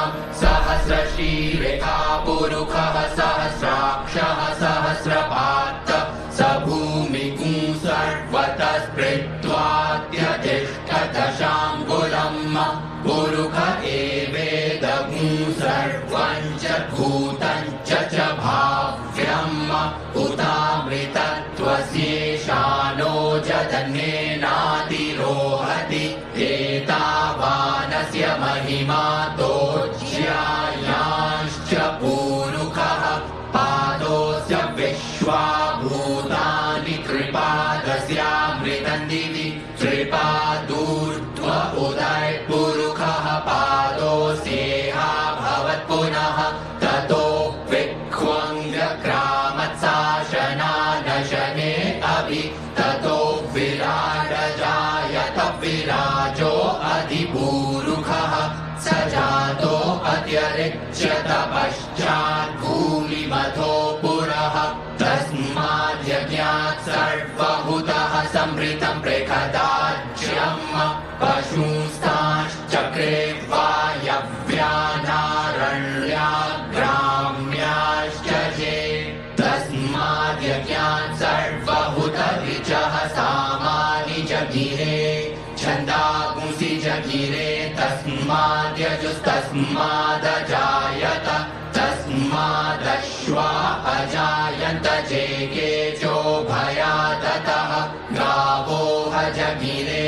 सहस्रशीरेखा पुरुषः सहस्राक्षः सहस्रपात् स भूमिगुं सर्वतः स्पृष्ट्वात्यतिष्ठदशाङ्गुलम् पुरुष एवेदगुं सर्वं च भूतं च भाव्यम् उतामृतत्वस्येषानो जदन्येनातिरोहति एतावानस्य महिमातोज्यायांश्च पुरुषः पादोऽस्य विश्वाभूतानि त्रिपादस्यामृतं दिवि त्रिपादूर्ध्व उदय पुरुषः पादोऽस्येहा भवत् पुनः ततो विक्ष्वङ्ग्रामत्साशनानशने अभि ततो विराजजायत विराजो अधिपूरुषः स जातो अत्यरिच्यत पश्चात् भूमिमथो पुरः तस्माद्यज्ञात् सर्वभूतः संवृतं प्रेखदाज्यम् पशुंस्ताश्चक्रे वायव्यानारण्याग्राम्याश्च ये तस्माद्यज्ञात् सर्वभूतऋचः सामानि जगिरे छन्दागुंसि जगिरे तस्माद्यजुस्तस्मादजायत तस्मादश्वा अजायन्त जेकेचो भयादतः गावोह जगिरे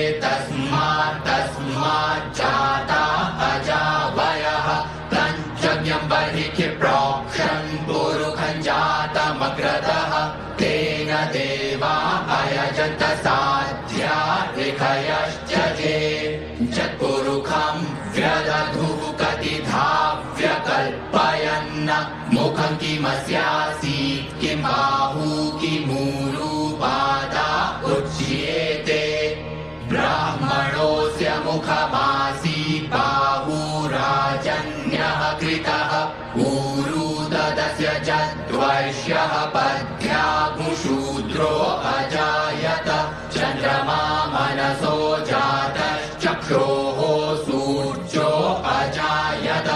तस्माज्जाता अजावयः तञ्जज्ञं बर्हिः प्रोक्षन् पुरुषं जातमग्रतः तेन देवा अयजन्त साध्या ऋषयश्च ये जत्पुरुषं व्यदधुः कतिधा व्यकल्पयन् मुखं किमस्यासीत् किं बाहू किमूरुपादा उच्येते ब्राह्मणोऽस्य मुखमासीत् बाहुराजन्यः कृतः ऊरुददस्य जद्वैश्यः पद्भ्यागुशूद्रो अजायत चन्द्रमा मनसो जातश्चक्षोः सूर्यो अजायत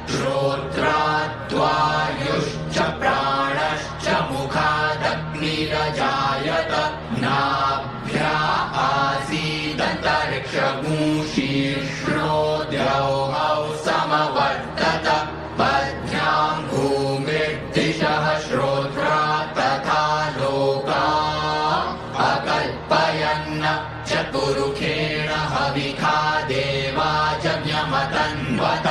श्रोत्राद्वायुश्च प्राणश्च मुखादग्निरजायत नाभ्या आसीदन्तरिक्षगुं शीर्ष्णो द्यौः समवर्तत पद्भ्यां भूमिर्दिशः श्रोत्रा तथा लोका अकल्पयन् चतुरुखेण हविखा देवा जज्ञमतन्वत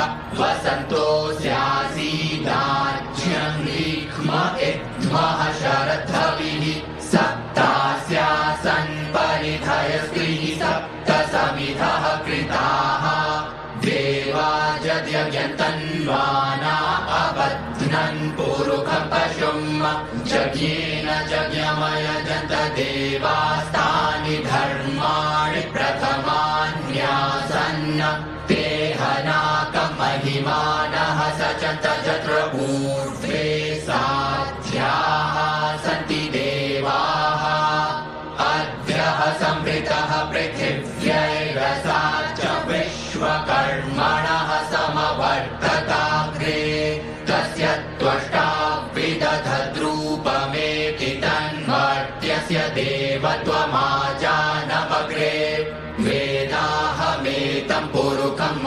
वसन्तोऽस्यासीदाज्यं रीक्ष्म इद्मः शरद्धविः सप्तास्यासन् परिधयस्त्रिः सप्त समिधः कृताः देवा जद्यज्ञन्तन्वाना अबध्नन् पुरुषं पशुम् जज्ञेन जज्ञमयजन्त देवास्तानि धर्माणि प्रथमान्यासन् ते हनाकं महिमानः सचन्त यत्र ऊर्ध्वे साध्याः सन्ति देवाः अद्भ्यः संवृतः पृथिव्यैरसाच्च विश्वकर्मणः समवर्तताग्रे तस्य त्वष्टा विदधद्रूपमेति तन्मर्त्यस्य देवत्वमाजानमग्रे वेदाहमेतं पुरुषं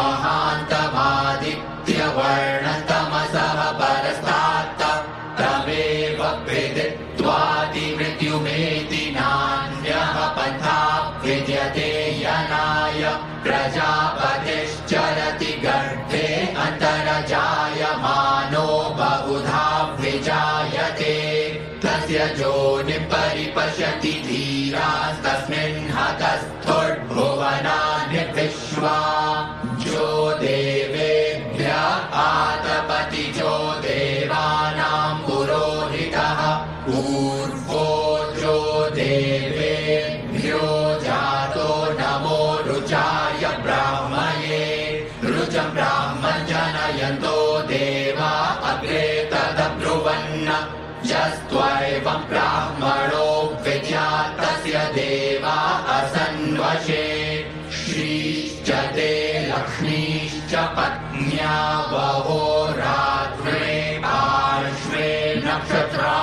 महान्तमादित्यवर्णतमसः परस्तात् तमेव विदित्वादिमृत्युमेति नान्यः पन्था विद्यते यनाय प्रजापतिश्चरति गर्भे अन्तरजायमानो बहुधा विजायते तस्य योनिं परिपश्यति धीरास्तस्मिन् हतस्थुर्भुवनानि विश्वा जो देवेभ्य आतपति जो देवानां पुरोहितः पूर्वो जो देवेभ्यो जातो नमो रुचाय ब्राह्मये रुचं ब्राह्मं जनयन्तो देवा अग्रे तदब्रुवन् यस्त्वैवं ब्राह्मणो विद्यात् तस्य देवा असन्वशे श्रीश्च ते लक्ष्मीश्च पत्न्या वहोरात्रे पार्श्वे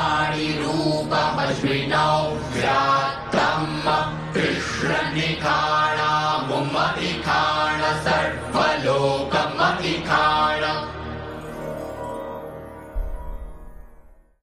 नक्षत्राणि रूपमश्विनौ व्यात्तम् कृष्णनिखा